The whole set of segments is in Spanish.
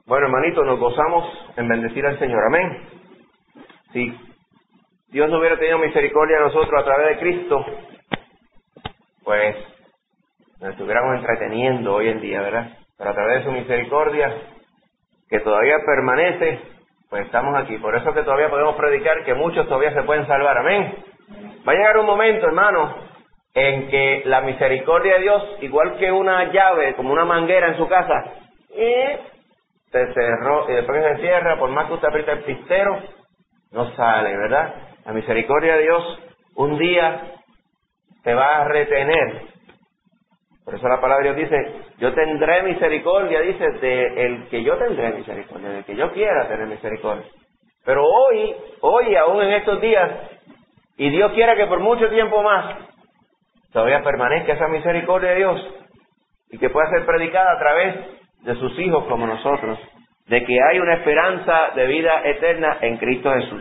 Bueno, hermanito, nos gozamos en bendecir al Señor. Amén. Si Dios no hubiera tenido misericordia de nosotros a través de Cristo, pues nos estuviéramos entreteniendo hoy en día, ¿verdad? Pero a través de su misericordia, que todavía permanece, pues estamos aquí. Por eso que todavía podemos predicar que muchos todavía se pueden salvar. Amén. Va a llegar un momento, hermano, en que la misericordia de Dios, igual que una llave, como una manguera en su casa, se cerró, y después que se cierra, por más que usted apriete el pistero, no sale, ¿verdad? La misericordia de Dios un día te va a retener. Por eso la palabra de Dios dice, yo tendré misericordia, dice, del que yo tendré misericordia, del que yo quiera tener misericordia. Pero hoy aún en estos días, y Dios quiera que por mucho tiempo más, todavía permanezca esa misericordia de Dios, y que pueda ser predicada a través de sus hijos como nosotros, de que hay una esperanza de vida eterna en Cristo Jesús.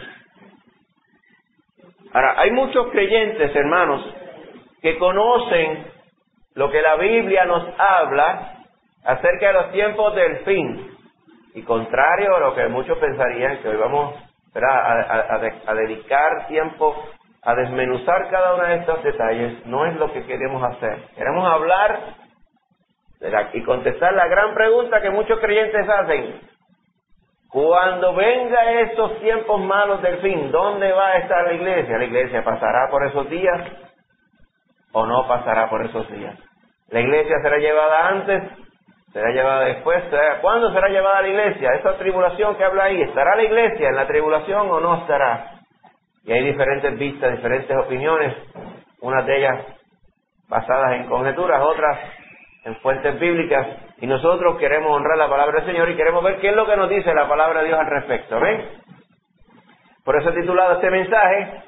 Ahora, hay muchos creyentes, hermanos, que conocen lo que la Biblia nos habla acerca de los tiempos del fin, y contrario a lo que muchos pensarían, que hoy vamos a dedicar tiempo a desmenuzar cada uno de estos detalles, no es lo que queremos hacer. Queremos hablar y contestar la gran pregunta que muchos creyentes hacen: cuando venga estos tiempos malos del fin, ¿dónde va a estar la iglesia? ¿La iglesia pasará por esos días o no pasará por esos días? ¿La iglesia será llevada antes? ¿Será llevada después? ¿Cuándo será llevada la iglesia? Esa tribulación que habla ahí, ¿estará la iglesia en la tribulación o no estará? Y hay diferentes vistas, diferentes opiniones, unas de ellas basadas en conjeturas, otras en fuentes bíblicas, y nosotros queremos honrar la palabra del Señor y queremos ver qué es lo que nos dice la palabra de Dios al respecto. ¿Ven? Por eso he titulado este mensaje,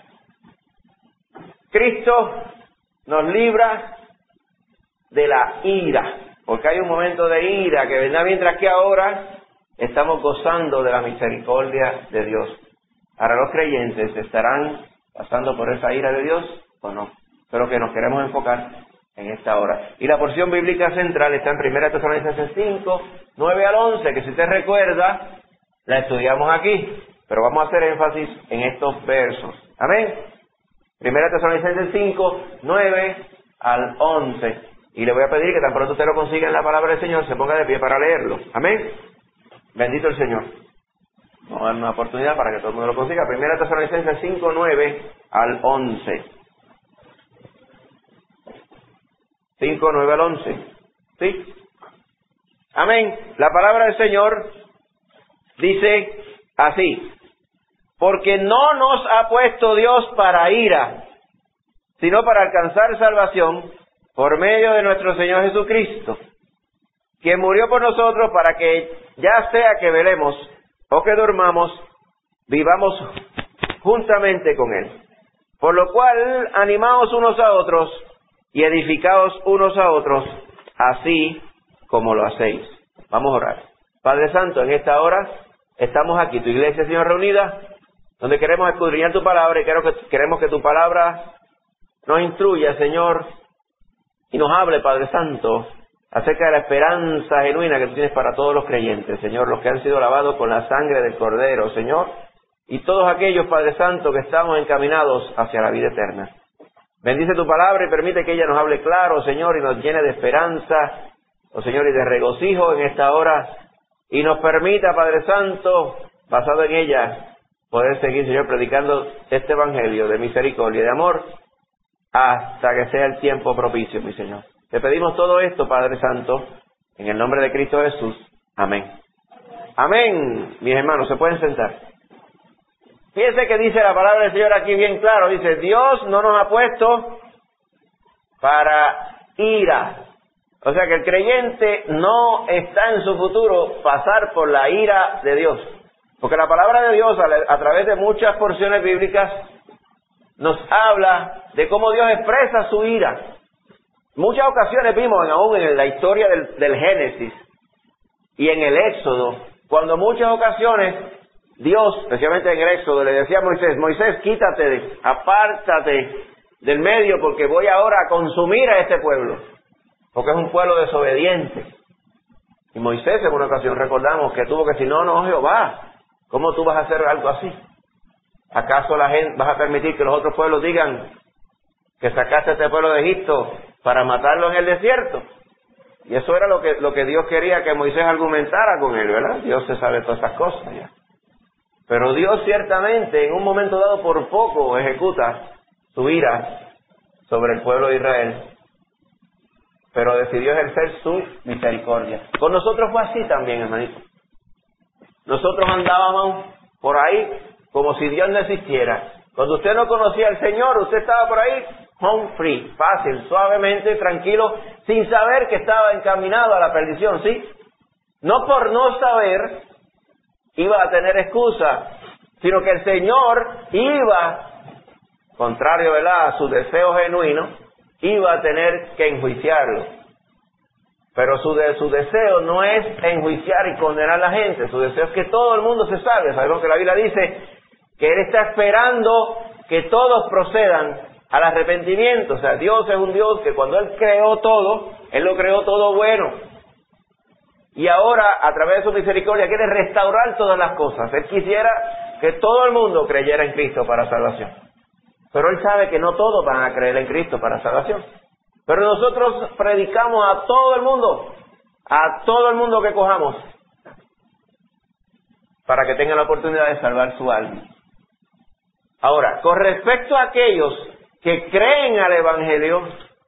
Cristo nos libra de la ira, porque hay un momento de ira que vendrá, mientras que ahora estamos gozando de la misericordia de Dios. Ahora, los creyentes estarán pasando por esa ira de Dios o no, pero que nos queremos enfocar en esta hora. Y la porción bíblica central está en 1 Tesalonicenses 5, 9 al 11, que si usted recuerda, la estudiamos aquí, pero vamos a hacer énfasis en estos versos. Amén. 1 Tesalonicenses 5, 9 al 11. Y le voy a pedir que tan pronto usted lo consiga en la palabra del Señor, se ponga de pie para leerlo. Amén. Bendito el Señor. Vamos a dar una oportunidad para que todo el mundo lo consiga. 1 Tesalonicenses 5, 9 al 11. 5, 9 al 11. ¿Sí? Amén. La palabra del Señor dice así: porque no nos ha puesto Dios para ira, sino para alcanzar salvación por medio de nuestro Señor Jesucristo, quien murió por nosotros para que, ya sea que velemos o que durmamos, vivamos juntamente con Él. Por lo cual, animaos unos a otros y edificaos unos a otros, así como lo hacéis. Vamos a orar. Padre Santo, en esta hora estamos aquí, tu iglesia, Señor, reunida, donde queremos escudriñar tu palabra y queremos que tu palabra nos instruya, Señor, y nos hable, Padre Santo, acerca de la esperanza genuina que tú tienes para todos los creyentes, Señor, los que han sido lavados con la sangre del Cordero, Señor, y todos aquellos, Padre Santo, que estamos encaminados hacia la vida eterna. Bendice tu palabra y permite que ella nos hable claro, Señor, y nos llene de esperanza, oh Señor, y de regocijo en esta hora, y nos permita, Padre Santo, basado en ella, poder seguir, Señor, predicando este evangelio de misericordia y de amor, hasta que sea el tiempo propicio, mi Señor. Te pedimos todo esto, Padre Santo, en el nombre de Cristo Jesús. Amén. Amén. Mis hermanos, se pueden sentar. Fíjense que dice la palabra del Señor aquí bien claro. Dice, Dios no nos ha puesto para ira. O sea que el creyente no está en su futuro pasar por la ira de Dios. Porque la palabra de Dios, a través de muchas porciones bíblicas, nos habla de cómo Dios expresa su ira. Muchas ocasiones vimos, aún en la historia del Génesis y en el Éxodo, cuando muchas ocasiones Dios, especialmente en el Éxodo, le decía a Moisés, Moisés, quítate, apártate del medio, porque voy ahora a consumir a este pueblo, porque es un pueblo desobediente. Y Moisés en una ocasión recordamos que tuvo que decir, no, Jehová, ¿cómo tú vas a hacer algo así? ¿Acaso la gente vas a permitir que los otros pueblos digan que sacaste a este pueblo de Egipto para matarlo en el desierto? Y eso era lo que Dios quería que Moisés argumentara con él, ¿verdad? Dios se sabe todas estas cosas ya. Pero Dios ciertamente en un momento dado por poco ejecuta su ira sobre el pueblo de Israel, pero decidió ejercer su misericordia. Con nosotros fue así también, hermanito. Nosotros andábamos por ahí como si Dios no existiera. Cuando usted no conocía al Señor, usted estaba por ahí home free, fácil, suavemente, tranquilo, sin saber que estaba encaminado a la perdición, ¿sí? No por no saber iba a tener excusa, sino que el Señor iba, contrario, ¿verdad?, a su deseo genuino, iba a tener que enjuiciarlo. Pero su deseo no es enjuiciar y condenar a la gente, su deseo es que todo el mundo se salve. Sabemos que la Biblia dice que Él está esperando que todos procedan al arrepentimiento. O sea, Dios es un Dios que cuando Él creó todo, Él lo creó todo bueno. Y ahora, a través de su misericordia, quiere restaurar todas las cosas. Él quisiera que todo el mundo creyera en Cristo para salvación. Pero Él sabe que no todos van a creer en Cristo para salvación. Pero nosotros predicamos a todo el mundo que cojamos, para que tengan la oportunidad de salvar su alma. Ahora, con respecto a aquellos que creen al Evangelio,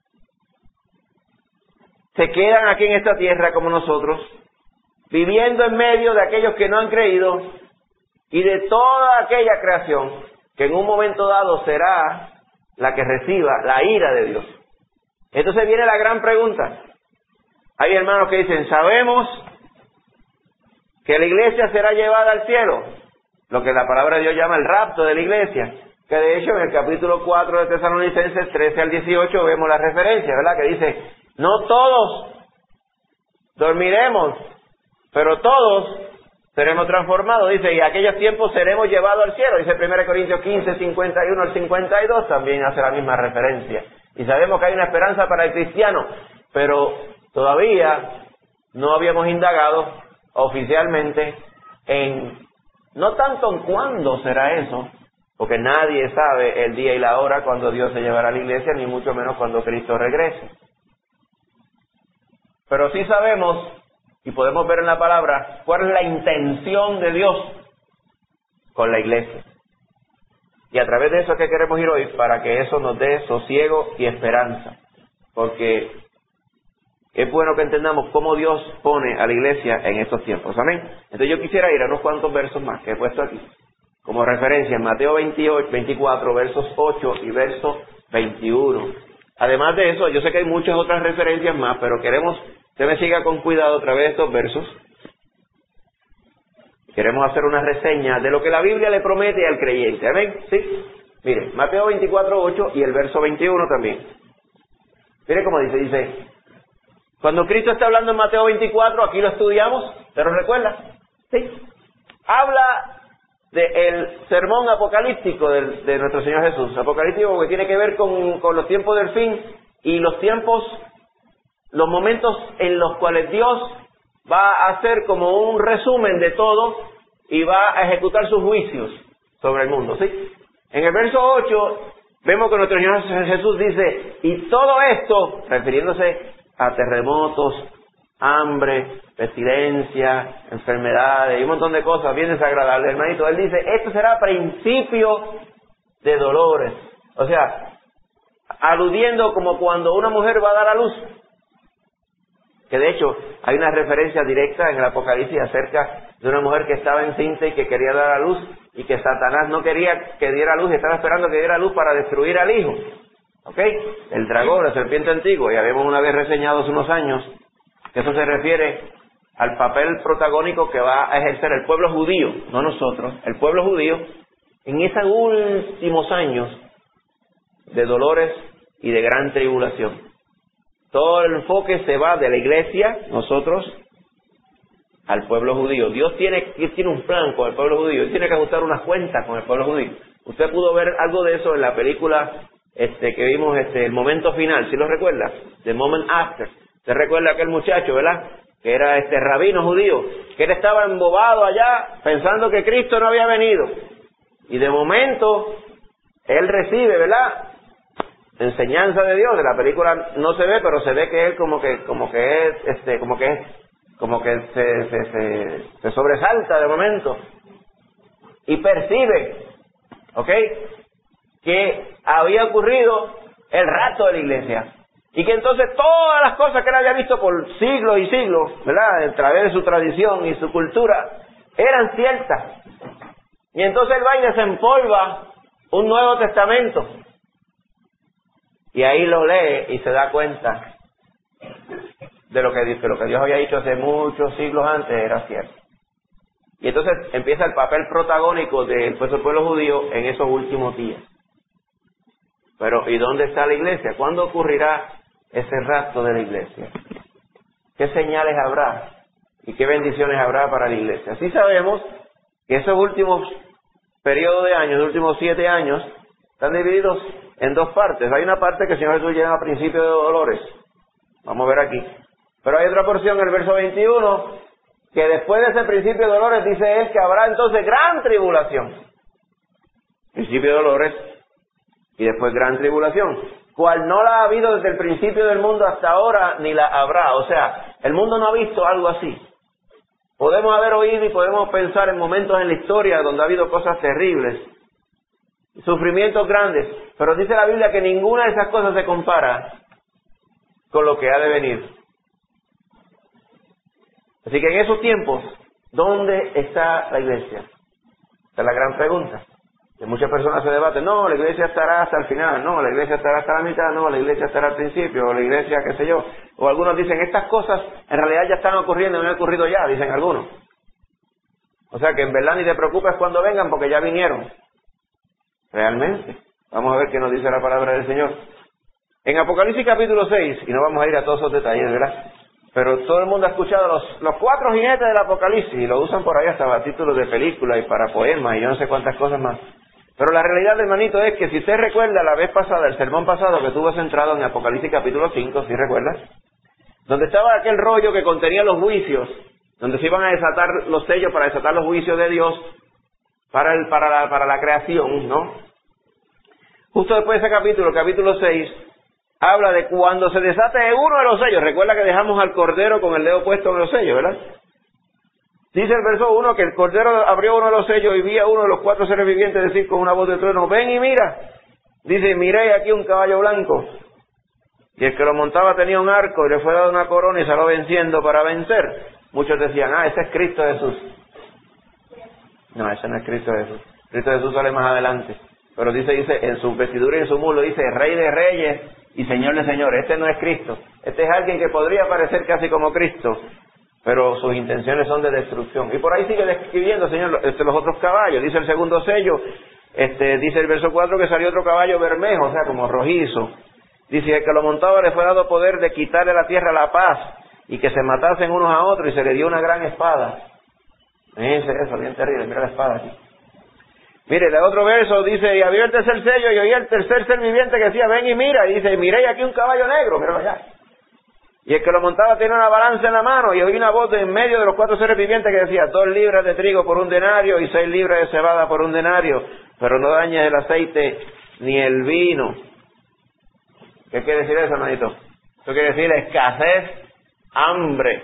se quedan aquí en esta tierra como nosotros, viviendo en medio de aquellos que no han creído y de toda aquella creación que en un momento dado será la que reciba la ira de Dios. Entonces viene la gran pregunta. Hay hermanos que dicen, sabemos que la iglesia será llevada al cielo, lo que la palabra de Dios llama el rapto de la iglesia, que de hecho en el capítulo 4 de Tesalonicenses 13 al 18 vemos la referencia, ¿verdad?, que dice, no todos dormiremos, pero todos seremos transformados, dice, y aquellos tiempos seremos llevados al cielo, dice 1 Corintios 15, 51 al 52, también hace la misma referencia. Y sabemos que hay una esperanza para el cristiano, pero todavía no habíamos indagado oficialmente no tanto en cuándo será eso, porque nadie sabe el día y la hora cuando Dios se llevará a la iglesia, ni mucho menos cuando Cristo regrese. Pero sí sabemos, y podemos ver en la palabra, cuál es la intención de Dios con la iglesia. Y a través de eso que queremos ir hoy, para que eso nos dé sosiego y esperanza. Porque es bueno que entendamos cómo Dios pone a la iglesia en estos tiempos. Amén. Entonces yo quisiera ir a unos cuantos versos más que he puesto aquí, como referencia en Mateo 24, versos 8 y verso 21. Además de eso, yo sé que hay muchas otras referencias más, pero queremos que me siga con cuidado a través de estos versos. Queremos hacer una reseña de lo que la Biblia le promete al creyente. ¿Amén? ¿Sí? Mire, Mateo 24, 8 y el verso 21 también. Mire cómo dice, cuando Cristo está hablando en Mateo 24, aquí lo estudiamos, ¿te lo recuerdas? ¿Sí? Habla del sermón apocalíptico de nuestro Señor Jesús. Apocalíptico que tiene que ver con los tiempos del fin y los momentos en los cuales Dios va a hacer como un resumen de todo y va a ejecutar sus juicios sobre el mundo, ¿sí? En el verso 8 vemos que nuestro Señor Jesús dice, y todo esto, refiriéndose a terremotos, hambre, pestilencia, enfermedades y un montón de cosas bien desagradables, hermanito, Él dice, esto será principio de dolores. O sea, aludiendo como cuando una mujer va a dar a luz. Que de hecho hay una referencia directa en el Apocalipsis acerca de una mujer que estaba encinta y que quería dar a luz y que Satanás no quería que diera luz, estaba esperando que diera luz para destruir al hijo. ¿Ok? El dragón, la serpiente antigua, ya habíamos una vez reseñado hace unos años que eso se refiere al papel protagónico que va a ejercer el pueblo judío, no nosotros, el pueblo judío, en esos últimos años de dolores y de gran tribulación. Todo el enfoque se va de la iglesia, nosotros, al pueblo judío. Dios tiene un plan con el pueblo judío. Él tiene que ajustar unas cuentas con el pueblo judío. Usted pudo ver algo de eso en la película que vimos, el momento final, ¿sí lo recuerda? The Moment After. ¿Se recuerda aquel muchacho, verdad? que era rabino judío, que él estaba embobado allá pensando que Cristo no había venido. Y de momento, él recibe, ¿verdad?, enseñanza de Dios. De la película no se ve, pero se ve que él como que se sobresalta de momento y percibe, ¿ok?, que había ocurrido el rapto de la iglesia. Y que entonces todas las cosas que él había visto por siglos y siglos, ¿verdad?, a través de su tradición y su cultura, eran ciertas. Y entonces él va y desempolva un Nuevo Testamento. Y ahí lo lee y se da cuenta de lo que Dios había dicho hace muchos siglos antes era cierto. Y entonces empieza el papel protagónico del pueblo judío en esos últimos días. Pero ¿y dónde está la iglesia? ¿Cuándo ocurrirá ese rapto de la iglesia? ¿Qué señales habrá? ¿Y qué bendiciones habrá para la iglesia? Sí sabemos que esos últimos periodos de años, los últimos 7 años, están divididos en 2 partes. Hay una parte que el Señor Jesús llega a principio de dolores. Vamos a ver aquí. Pero hay otra porción, el verso 21, que después de ese principio de dolores dice es que habrá entonces gran tribulación. Principio de dolores y después gran tribulación, cual no la ha habido desde el principio del mundo hasta ahora, ni la habrá. O sea, el mundo no ha visto algo así. Podemos haber oído y podemos pensar en momentos en la historia donde ha habido cosas terribles, sufrimientos grandes, pero dice la Biblia que ninguna de esas cosas se compara con lo que ha de venir. Así que en esos tiempos, ¿dónde está la iglesia? Esa es la gran pregunta. Que muchas personas se debaten, no, la iglesia estará hasta el final, no, la iglesia estará hasta la mitad, no, la iglesia estará al principio, o la iglesia qué sé yo. O algunos dicen, estas cosas en realidad ya están ocurriendo, no han ocurrido ya, dicen algunos. O sea que en verdad ni te preocupes cuando vengan porque ya vinieron. Realmente. Vamos a ver qué nos dice la palabra del Señor. En Apocalipsis capítulo 6, y no vamos a ir a todos esos detalles, ¿verdad?, pero todo el mundo ha escuchado los 4 jinetes del Apocalipsis, y lo usan por ahí hasta para títulos de película y para poemas, y yo no sé cuántas cosas más. Pero la realidad, hermanito, es que si usted recuerda la vez pasada, el sermón pasado que tuvo centrado en Apocalipsis capítulo 5, ¿sí recuerdas?, donde estaba aquel rollo que contenía los juicios, donde se iban a desatar los sellos para desatar los juicios de Dios para la creación, ¿no? Justo después de ese capítulo, el capítulo 6, habla de cuando se desate uno de los sellos. Recuerda que dejamos al Cordero con el dedo puesto en los sellos, ¿verdad? Dice el verso 1 que el Cordero abrió uno de los sellos y vi a uno de los 4 seres vivientes decir con una voz de trueno, ven y mira. Dice, miré aquí un caballo blanco. Y el que lo montaba tenía un arco y le fue dado una corona y salió venciendo para vencer. Muchos decían, ese es Cristo Jesús. No, ese no es Cristo Jesús. Cristo Jesús sale más adelante. Pero dice, en su vestidura y en su muslo dice, Rey de Reyes y Señor de Señores. Este no es Cristo. Este es alguien que podría parecer casi como Cristo, pero sus intenciones son de destrucción. Y por ahí sigue describiendo, Señor, los otros caballos. Dice el segundo sello, dice el verso 4 que salió otro caballo bermejo, o sea, como rojizo. Dice, el que lo montaba le fue dado poder de quitarle a la tierra la paz y que se matasen unos a otros, y se le dio una gran espada. Fíjense eso, bien terrible, mira la espada aquí. Mire, el otro verso dice, y abrió el tercer sello y oí el tercer ser viviente que decía, ven y mira. Y dice, miré aquí un caballo negro, míralo allá. Y el que lo montaba tenía una balanza en la mano, y oí una voz de en medio de los 4 seres vivientes que decía, 2 libras de trigo por 1 denario y 6 libras de cebada por 1 denario, pero no dañes el aceite ni el vino. ¿Qué quiere decir eso, hermanito? Eso quiere decir escasez, hambre,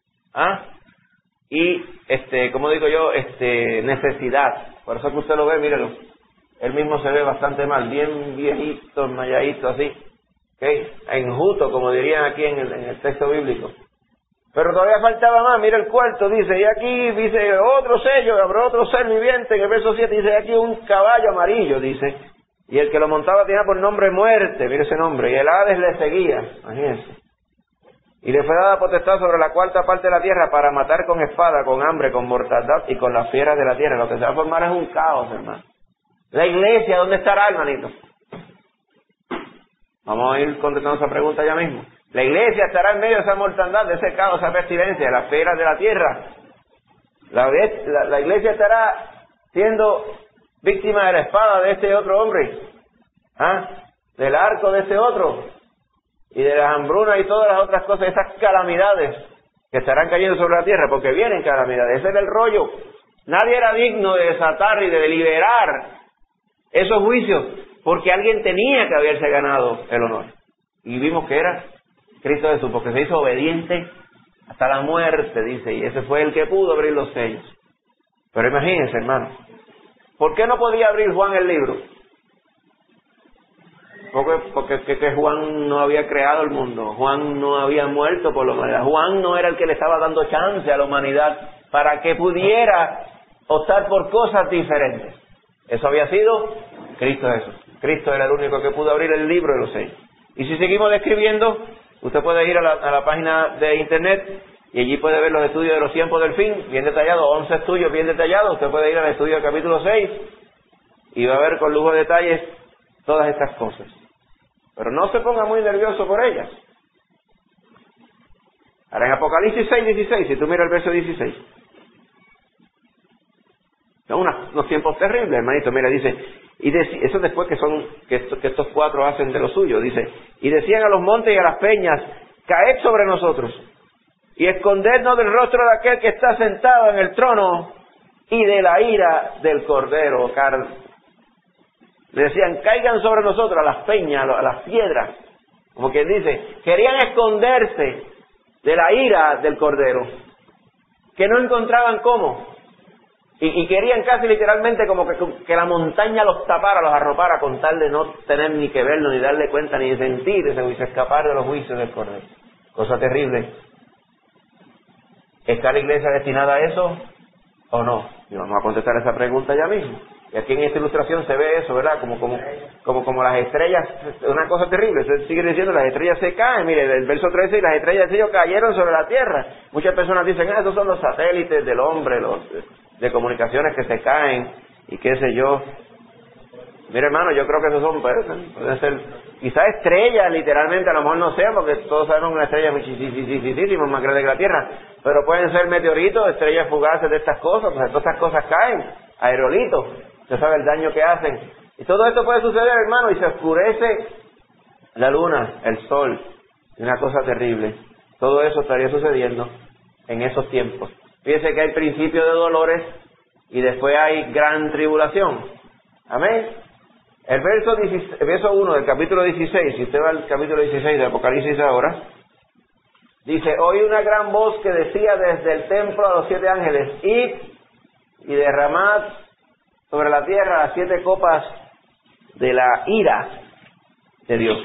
y como digo yo, necesidad. Por eso que usted lo ve, mírelo, él mismo se ve bastante mal, bien viejito, enmayadito así, ¿okay?, enjuto, como dirían aquí en el texto bíblico. Pero todavía faltaba más. Mira el cuarto, dice, y aquí dice otro sello, habrá otro ser viviente. En el verso 7 dice, aquí un caballo amarillo, dice, y el que lo montaba tenía por nombre Muerte, mire ese nombre, y el Hades le seguía, imagínense. Y le fue dada potestad sobre la 4ª parte de la tierra para matar con espada, con hambre, con mortandad y con las fieras de la tierra. Lo que se va a formar es un caos, hermano. La iglesia, ¿dónde estará, hermanito? Vamos a ir contestando esa pregunta ya mismo. La iglesia estará en medio de esa mortandad, de ese caos, esa pestilencia, de las fieras de la tierra. La iglesia estará siendo víctima de la espada de este otro hombre, del arco de este otro, y de las hambrunas y todas las otras cosas, esas calamidades que estarán cayendo sobre la tierra, porque vienen calamidades. Ese era el rollo. Nadie era digno de desatar y de deliberar esos juicios, porque alguien tenía que haberse ganado el honor. Y vimos que era Cristo Jesús, porque se hizo obediente hasta la muerte, dice, y ese fue el que pudo abrir los sellos. Pero imagínense, hermano, ¿por qué no podía abrir Juan el libro? Porque Juan no había creado el mundo, Juan no había muerto por la humanidad, Juan no era el que le estaba dando chance a la humanidad para que pudiera optar por cosas diferentes. Eso había sido Cristo Jesús. Cristo era el único que pudo abrir el libro de los sellos. Y si seguimos describiendo, usted puede ir a la página de internet y allí puede ver los estudios de los tiempos del fin, bien detallados, 11 estudios bien detallados. Usted puede ir al estudio del capítulo 6 y va a ver con lujo de detalles todas estas cosas. Pero no se ponga muy nervioso por ellas. Ahora en Apocalipsis 6:16, si tú miras el verso 16, son unos tiempos terribles, hermanito. Mira, dice, eso después que estos cuatro hacen de lo suyo, dice, y decían a los montes y a las peñas, caed sobre nosotros y escondednos del rostro de aquel que está sentado en el trono y de la ira del Cordero. Le decían, caigan sobre nosotros, a las peñas, a las piedras, como quien dice, querían esconderse de la ira del Cordero, que no encontraban cómo. Y querían casi literalmente como que la montaña los tapara, los arropara, con tal de no tener ni que verlo, ni darle cuenta, ni de sentir ese juicio, escapar de los juicios del Cordero. Cosa terrible. ¿Está la iglesia destinada a eso o no? Y vamos a contestar esa pregunta ya mismo. Y aquí en esta ilustración se ve eso, ¿verdad? Como las estrellas, una cosa terrible. Se sigue diciendo, las estrellas se caen. Mire, el verso 13, y las estrellas del cielo cayeron sobre la tierra. Muchas personas dicen, esos son los satélites del hombre, los de comunicaciones que se caen, y qué sé yo. Mire, hermano, yo creo que esos son, pueden ser, quizás estrellas, literalmente, a lo mejor no sea, porque todos sabemos que una estrella es muchísimo más grande que la Tierra, pero pueden ser meteoritos, estrellas fugaces de estas cosas, pues todas estas cosas caen, aerolitos, usted sabe el daño que hacen. Y todo esto puede suceder, hermano, y se oscurece la luna, el sol, una cosa terrible. Todo eso estaría sucediendo en esos tiempos. Fíjese que hay principio de dolores y después hay gran tribulación. Amén. El verso 1 del capítulo 16, si usted va al capítulo 16 de Apocalipsis ahora, dice, oí una gran voz que decía desde el templo a los 7 ángeles, id y derramad sobre la tierra las 7 copas de la ira de Dios.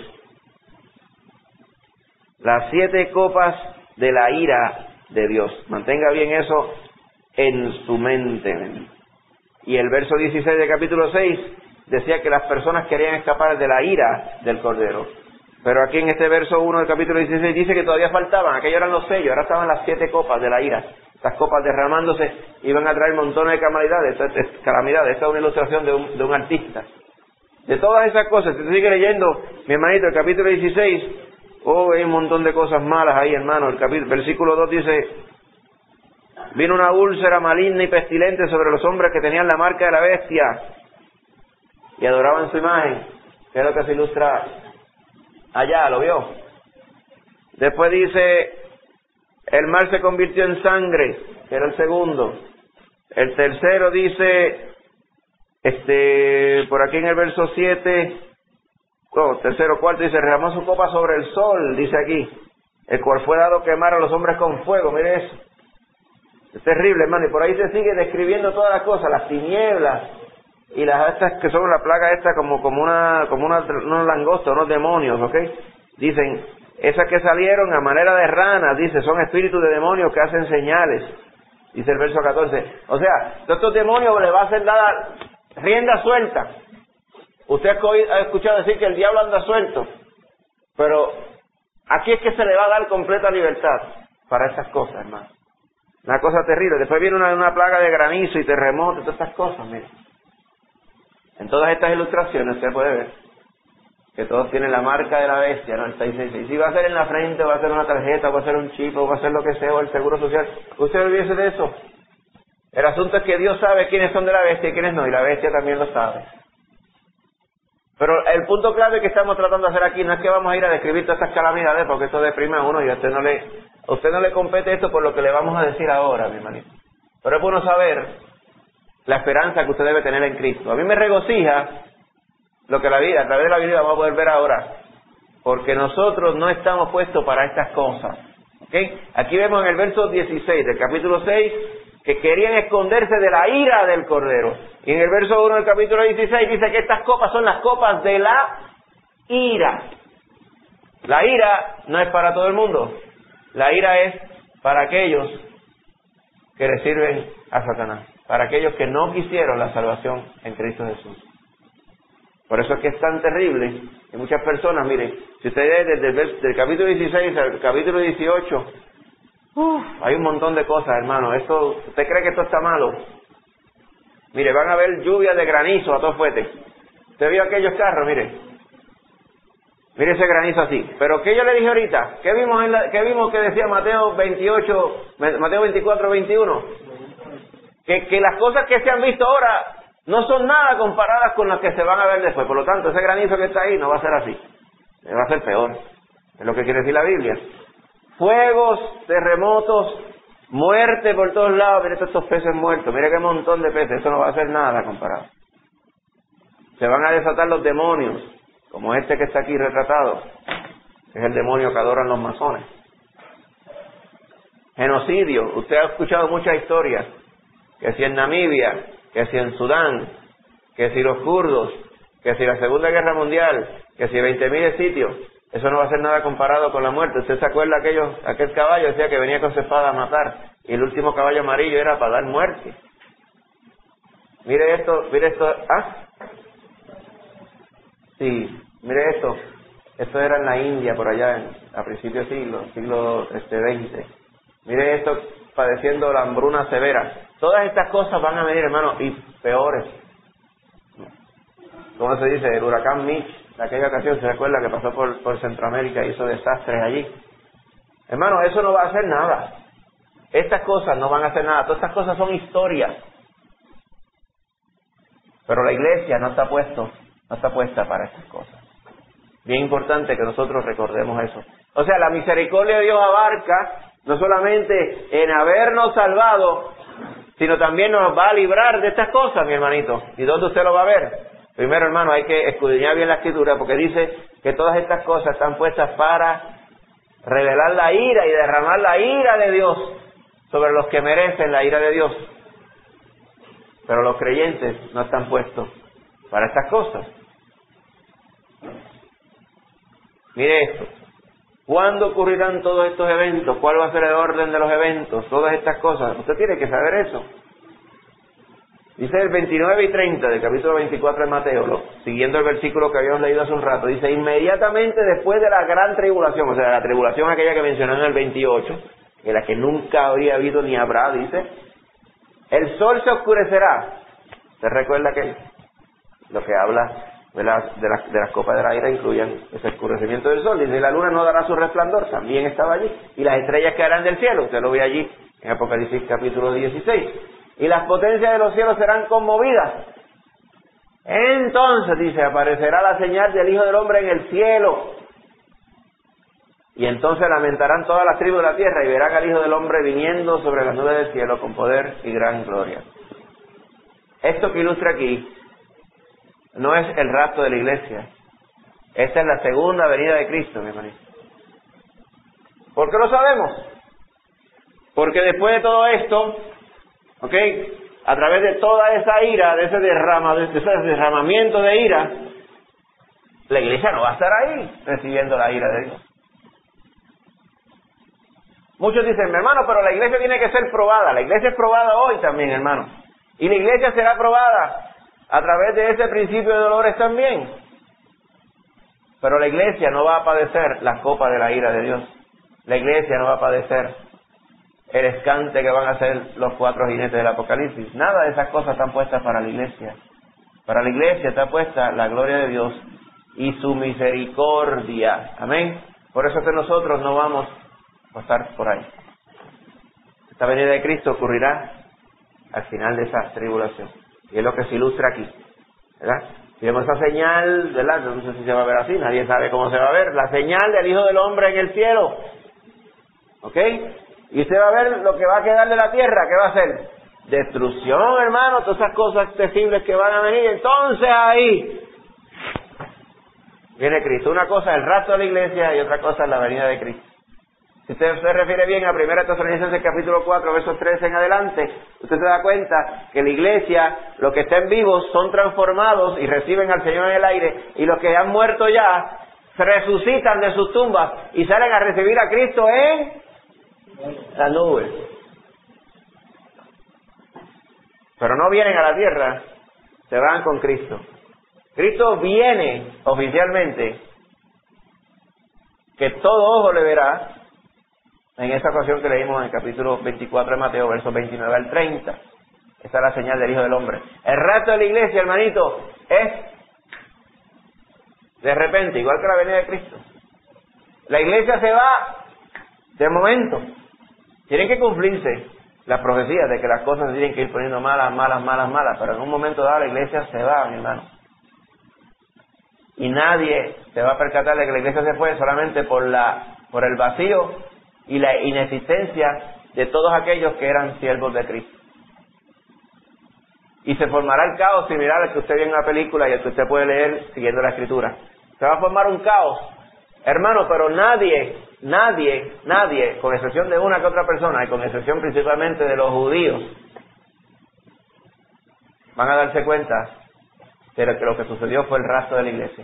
Las 7 copas de la ira de Dios. Mantenga bien eso en su mente. Y el verso 16 del capítulo 6 decía que las personas querían escapar de la ira del Cordero. Pero aquí en este verso 1 del capítulo 16 dice que todavía faltaban, aquellos eran los sellos, ahora estaban las 7 copas de la ira. Estas copas derramándose iban a traer montones de calamidades. Esta es una ilustración de un artista. De todas esas cosas, si usted sigue leyendo, mi hermanito, el capítulo 16, hay un montón de cosas malas ahí, hermano. El versículo 2 dice, vino una úlcera maligna y pestilente sobre los hombres que tenían la marca de la bestia y adoraban su imagen, que es lo que se ilustra allá, ¿lo vio? Después dice, el mar se convirtió en sangre, que era el segundo. El tercero dice, por aquí en el verso 7, tercero, cuarto, dice, derramó su copa sobre el sol, dice aquí, el cual fue dado quemar a los hombres con fuego. Mire eso. Es terrible, hermano, y por ahí se sigue describiendo todas las cosas, las tinieblas, y estas que son la plaga esta como unos langostas, unos demonios, ¿ok? Dicen, esas que salieron a manera de ranas, dice, son espíritus de demonios que hacen señales, dice el verso 14. O sea, todos estos demonios le va a hacer dar rienda suelta. Usted ha escuchado decir que el diablo anda suelto, pero aquí es que se le va a dar completa libertad para esas cosas, hermano. Una cosa terrible. Después viene una plaga de granizo y terremoto y todas estas cosas, mire. En todas estas ilustraciones usted puede ver que todos tienen la marca de la bestia, ¿no? El 666. Si va a ser en la frente, va a ser una tarjeta, va a ser un chip, o va a ser lo que sea, o el seguro social. Usted olvídese de eso. El asunto es que Dios sabe quiénes son de la bestia y quiénes no, y la bestia también lo sabe. Pero el punto clave que estamos tratando de hacer aquí no es que vamos a ir a describir todas estas calamidades, porque esto deprime a uno y a usted A usted no le compete esto por lo que le vamos a decir ahora, mi hermanito. Pero es bueno saber la esperanza que usted debe tener en Cristo. A mí me regocija lo que la vida, a través de la Biblia vamos a poder ver ahora, porque nosotros no estamos puestos para estas cosas. ¿Okay? Aquí vemos en el verso 16 del capítulo 6 que querían esconderse de la ira del Cordero. Y en el verso 1 del capítulo 16 dice que estas copas son las copas de la ira. La ira no es para todo el mundo. La ira es para aquellos que le sirven a Satanás, para aquellos que no quisieron la salvación en Cristo Jesús. Por eso es que es tan terrible que muchas personas, mire, si ustedes desde el capítulo 16 al capítulo 18, hay un montón de cosas, hermano. ¿Usted cree que esto está malo? Mire, van a ver lluvia de granizo a todo fuete. ¿Usted vio aquellos carros? Mire ese granizo así. Pero ¿qué yo le dije ahorita? ¿Qué vimos que decía Mateo 24, 21? Que las cosas que se han visto ahora no son nada comparadas con las que se van a ver después. Por lo tanto, ese granizo que está ahí no va a ser así. Va a ser peor. Es lo que quiere decir la Biblia. Fuegos, terremotos, muerte por todos lados. Mire estos peces muertos. Mire qué montón de peces. Eso no va a ser nada comparado. Se van a desatar los demonios, como este que está aquí retratado. Es el demonio que adoran los masones. Genocidio. Usted ha escuchado muchas historias. Que si en Namibia, que si en Sudán, que si los kurdos, que si la Segunda Guerra Mundial, que si 20.000 sitios. Eso no va a ser nada comparado con la muerte. ¿Usted se acuerda aquel caballo decía que venía con su espada a matar? Y el último caballo amarillo era para dar muerte. Mire esto. ¿Ah? Sí, mire esto. Esto era en la India, por allá, a principios del siglo XX. Mire esto, padeciendo la hambruna severa. Todas estas cosas van a venir, hermano, y peores. ¿Cómo se dice? El huracán Mitch. En aquella ocasión, ¿se recuerda que pasó por Centroamérica y hizo desastres allí? Hermano, eso no va a hacer nada. Estas cosas no van a hacer nada. Todas estas cosas son historias. Pero la iglesia no está puesta para estas cosas. Bien importante que nosotros recordemos eso. O sea, la misericordia de Dios abarca no solamente en habernos salvado, sino también nos va a librar de estas cosas, mi hermanito. ¿Y dónde usted lo va a ver? Primero, hermano, hay que escudriñar bien la Escritura, porque dice que todas estas cosas están puestas para revelar la ira y derramar la ira de Dios sobre los que merecen la ira de Dios. Pero los creyentes no están puestos para estas cosas. Mire esto. ¿Cuándo ocurrirán todos estos eventos? ¿Cuál va a ser el orden de los eventos? Todas estas cosas. Usted tiene que saber eso. Dice el 29 y 30 del capítulo 24 de Mateo, siguiendo el versículo que habíamos leído hace un rato, dice, inmediatamente después de la gran tribulación, o sea, la tribulación aquella que mencioné en el 28, en la que nunca habría habido ni habrá, dice, el sol se oscurecerá. ¿Se recuerda que lo que habla de las copas de la ira incluyen ese oscurecimiento del sol? Dice, la luna no dará su resplandor, también estaba allí, y las estrellas caerán del cielo, usted lo ve allí en Apocalipsis capítulo 16. Y las potencias de los cielos serán conmovidas. Entonces, dice, aparecerá la señal del Hijo del Hombre en el cielo. Y entonces lamentarán todas las tribus de la tierra y verán al Hijo del Hombre viniendo sobre las nubes del cielo con poder y gran gloria. Esto que ilustra aquí no es el rapto de la iglesia. Esta es la segunda venida de Cristo, mi hermanito. ¿Por qué lo sabemos? Porque después de todo esto, ¿ok? A través de toda esa ira, de ese derramamiento de ira, la iglesia no va a estar ahí recibiendo la ira de Dios. Muchos dicen, mi hermano, pero la iglesia tiene que ser probada. La iglesia es probada hoy también, hermano. Y la iglesia será probada a través de ese principio de dolores también. Pero la iglesia no va a padecer las copas de la ira de Dios. La iglesia no va a padecer el escante que van a ser los 4 jinetes del Apocalipsis. Nada de esas cosas están puestas para la iglesia. Para la iglesia está puesta la gloria de Dios y su misericordia. Amén. Por eso es que nosotros no vamos a estar por ahí. Esta venida de Cristo ocurrirá al final de esa tribulación. Y es lo que se ilustra aquí, ¿verdad? Si vemos esa señal, ¿verdad? No sé si se va a ver así, nadie sabe cómo se va a ver. La señal del Hijo del Hombre en el cielo. ¿Ok? Y usted va a ver lo que va a quedar de la tierra. ¿Qué va a hacer? Destrucción, hermano, todas esas cosas accesibles que van a venir. Entonces ahí viene Cristo. Una cosa es el rapto de la iglesia y otra cosa es la venida de Cristo. Si usted se refiere bien a 1 Tesalonicenses capítulo 4, versos 13 en adelante, usted se da cuenta que la iglesia, los que estén vivos, son transformados y reciben al Señor en el aire, y los que han muerto ya, se resucitan de sus tumbas y salen a recibir a Cristo en la nube. Pero no vienen a la tierra, se van con Cristo. Cristo viene oficialmente, que todo ojo le verá, en esa ocasión que leímos en el capítulo 24 de Mateo, versos 29 al 30. Esa es la señal del Hijo del Hombre. El rapto de la iglesia, hermanito, es de repente, igual que la venida de Cristo. La iglesia se va de momento. Tienen que cumplirse las profecías de que las cosas se tienen que ir poniendo malas, pero en un momento dado la iglesia se va, mi hermano. Y nadie se va a percatar de que la iglesia se fue solamente por el vacío y la inexistencia de todos aquellos que eran siervos de Cristo. Y se formará el caos similar al que usted ve en la película y al que usted puede leer siguiendo la Escritura. Se va a formar un caos, hermano, pero nadie, con excepción de una que otra persona, y con excepción principalmente de los judíos, van a darse cuenta de que lo que sucedió fue el rapto de la iglesia.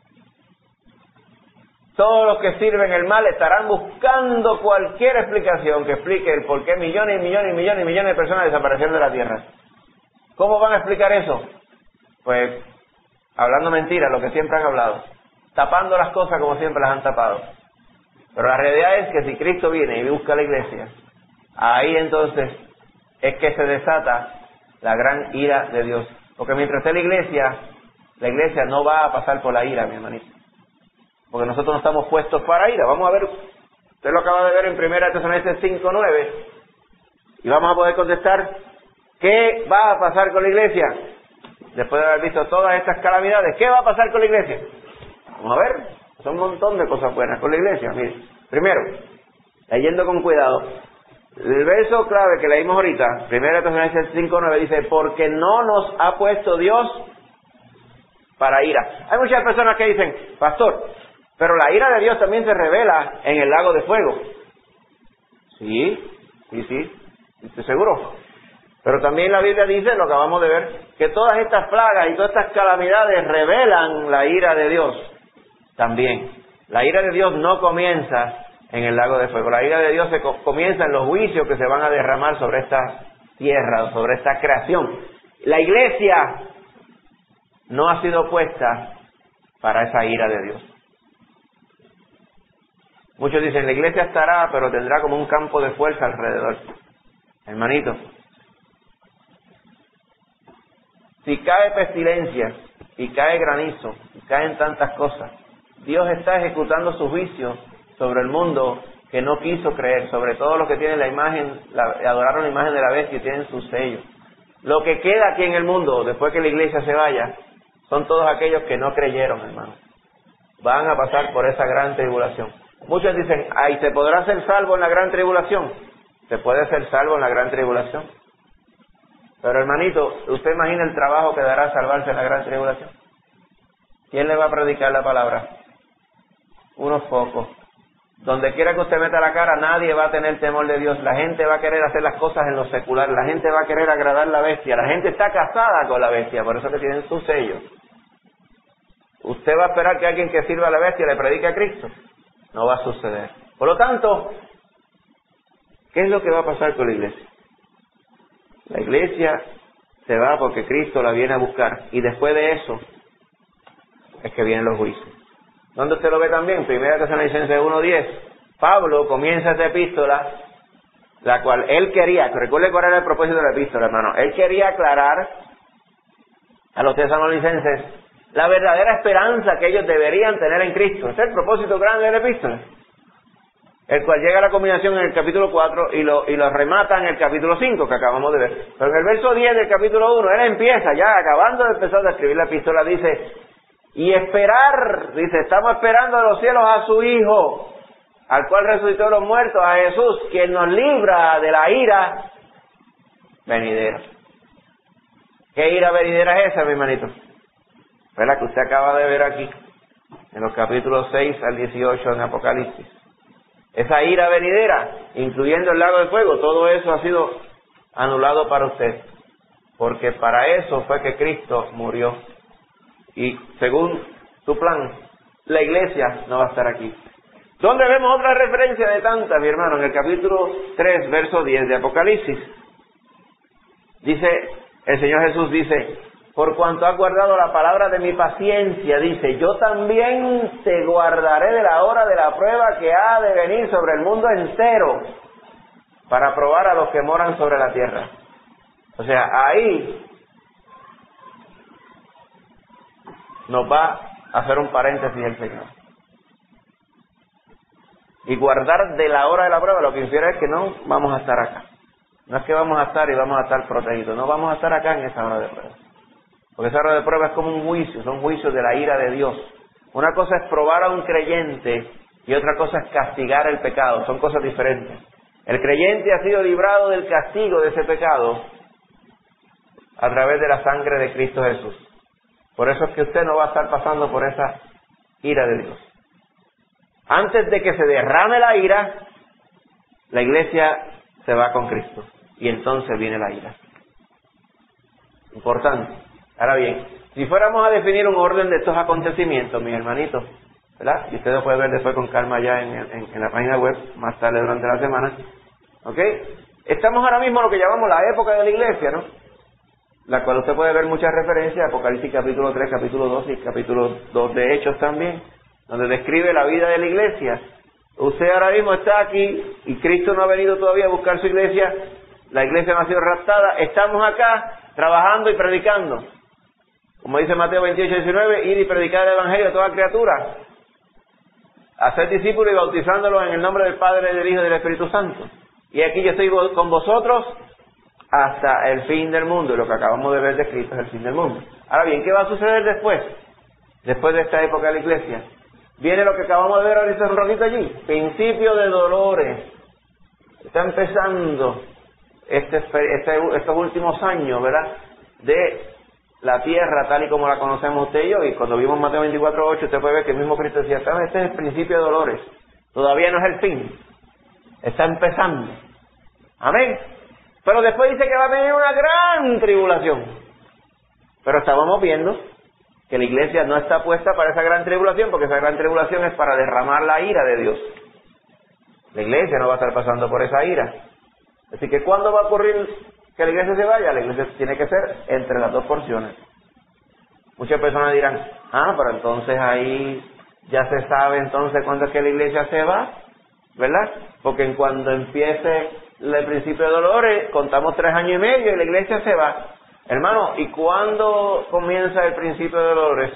Todos los que sirven el mal estarán buscando cualquier explicación que explique el por qué millones de personas desaparecieron de la tierra. ¿Cómo van a explicar eso? Pues hablando mentiras, lo que siempre han hablado, tapando las cosas como siempre las han tapado. Pero la realidad es que si Cristo viene y busca a la iglesia, ahí entonces es que se desata la gran ira de Dios. Porque mientras esté la iglesia no va a pasar por la ira, mi hermanito. Porque nosotros no estamos puestos para ira. Vamos a ver, usted lo acaba de ver en 1 Tesalonicenses 5:9, y vamos a poder contestar ¿qué va a pasar con la iglesia? Después de haber visto todas estas calamidades, ¿qué va a pasar con la iglesia? Vamos a ver, son un montón de cosas buenas con la iglesia. Mire, primero, leyendo con cuidado, el verso clave que leímos ahorita, 1 Tesalonicenses 5:9, dice, porque no nos ha puesto Dios para ira. Hay muchas personas que dicen, pastor, pero la ira de Dios también se revela en el lago de fuego. Sí, estoy seguro. Pero también la Biblia dice, lo acabamos de ver, que todas estas plagas y todas estas calamidades revelan la ira de Dios. También, la ira de Dios no comienza en el lago de fuego. La ira de Dios comienza en los juicios que se van a derramar sobre esta tierra, sobre esta creación. La iglesia no ha sido puesta para esa ira de Dios. Muchos dicen, la iglesia estará, pero tendrá como un campo de fuerza alrededor. Hermanito, si cae pestilencia, y cae granizo, y caen tantas cosas, Dios está ejecutando su juicio sobre el mundo que no quiso creer, sobre todo los que tienen la imagen, adoraron la imagen de la bestia y tienen su sello. Lo que queda aquí en el mundo, después que la iglesia se vaya, son todos aquellos que no creyeron, hermano. Van a pasar por esa gran tribulación. Muchos dicen, ¿y se podrá ser salvo en la gran tribulación? Se puede ser salvo en la gran tribulación. Pero hermanito, ¿usted imagina el trabajo que dará salvarse en la gran tribulación? ¿Quién le va a predicar la palabra? Unos pocos. Donde quiera que usted meta la cara, nadie va a tener temor de Dios. La gente va a querer hacer las cosas en lo secular. La gente va a querer agradar a la bestia. La gente está casada con la bestia, por eso que tienen su sello. ¿Usted va a esperar que alguien que sirva a la bestia le predique a Cristo? No va a suceder. Por lo tanto, ¿qué es lo que va a pasar con la iglesia? La iglesia se va porque Cristo la viene a buscar. Y después de eso es que vienen los juicios. ¿Dónde usted lo ve también? 1 Tesalonicenses 1:10. Pablo comienza esta epístola, la cual él quería, recuerde cuál era el propósito de la epístola, hermano. Él quería aclarar a los tesalonicenses la verdadera esperanza que ellos deberían tener en Cristo. Ese es el propósito grande de la epístola, el cual llega a la culminación en el capítulo 4 y lo remata en el capítulo 5 que acabamos de ver. Pero en el verso 10 del capítulo 1, él empieza, ya acabando de empezar a escribir la epístola, dice, y esperar, dice, estamos esperando de los cielos a su Hijo, al cual resucitó de los muertos, a Jesús, quien nos libra de la ira venidera. ¿Qué ira venidera es esa, mi hermanito? Fue la que usted acaba de ver aquí, en los capítulos 6 al 18 en Apocalipsis. Esa ira venidera, incluyendo el lago de fuego, todo eso ha sido anulado para usted, porque para eso fue que Cristo murió. Y según su plan, la iglesia no va a estar aquí. ¿Dónde vemos otra referencia de tantas, mi hermano? En el capítulo 3, verso 10 de Apocalipsis. Dice, el Señor Jesús dice, por cuanto has guardado la palabra de mi paciencia, dice, yo también te guardaré de la hora de la prueba que ha de venir sobre el mundo entero, para probar a los que moran sobre la tierra. O sea, ahí nos va a hacer un paréntesis el Señor. Y guardar de la hora de la prueba, lo que infiere es que no vamos a estar acá. No es que vamos a estar y vamos a estar protegidos, no vamos a estar acá en esa hora de prueba. Porque esa hora de prueba es como un juicio, son juicios de la ira de Dios. Una cosa es probar a un creyente y otra cosa es castigar el pecado, son cosas diferentes. El creyente ha sido librado del castigo de ese pecado a través de la sangre de Cristo Jesús. Por eso es que usted no va a estar pasando por esa ira de Dios. Antes de que se derrame la ira, la iglesia se va con Cristo. Y entonces viene la ira. Importante. Ahora bien, si fuéramos a definir un orden de estos acontecimientos, mis hermanitos, ¿verdad? Y ustedes lo pueden ver después con calma ya en la página web, más tarde durante la semana. ¿Ok? Estamos ahora mismo en lo que llamamos la época de la iglesia, ¿no? La cual usted puede ver muchas referencias, Apocalipsis capítulo 3, capítulo 2 y capítulo 2 de Hechos también, donde describe la vida de la iglesia. Usted ahora mismo está aquí y Cristo no ha venido todavía a buscar su iglesia, la iglesia no ha sido raptada, estamos acá trabajando y predicando. Como dice Mateo 28, 19, ir y predicar el evangelio a toda criatura, hacer discípulos y bautizándolos en el nombre del Padre, del Hijo y del Espíritu Santo. Y aquí yo estoy con vosotros hasta el fin del mundo, y lo que acabamos de ver descrito es el fin del mundo. Ahora bien, ¿qué va a suceder después? Después de esta época de la iglesia. Viene lo que acabamos de ver ahorita un ratito allí, principio de dolores. Está empezando estos últimos años, ¿verdad?, de la tierra tal y como la conocemos usted y yo. Y cuando vimos Mateo 24:8, usted puede ver que el mismo Cristo decía, este es el principio de dolores, todavía no es el fin, está empezando. Amén. Pero después dice que va a venir una gran tribulación. Pero estábamos viendo que la iglesia no está puesta para esa gran tribulación, porque esa gran tribulación es para derramar la ira de Dios. La iglesia no va a estar pasando por esa ira. Así que ¿cuándo va a ocurrir que la iglesia se vaya? La iglesia tiene que ser entre las dos porciones. Muchas personas dirán, pero entonces ahí ya se sabe entonces cuándo es que la iglesia se va, ¿verdad? Porque en cuando empiece el principio de dolores, contamos 3 años y medio y la iglesia se va. Hermano, ¿y cuándo comienza el principio de dolores?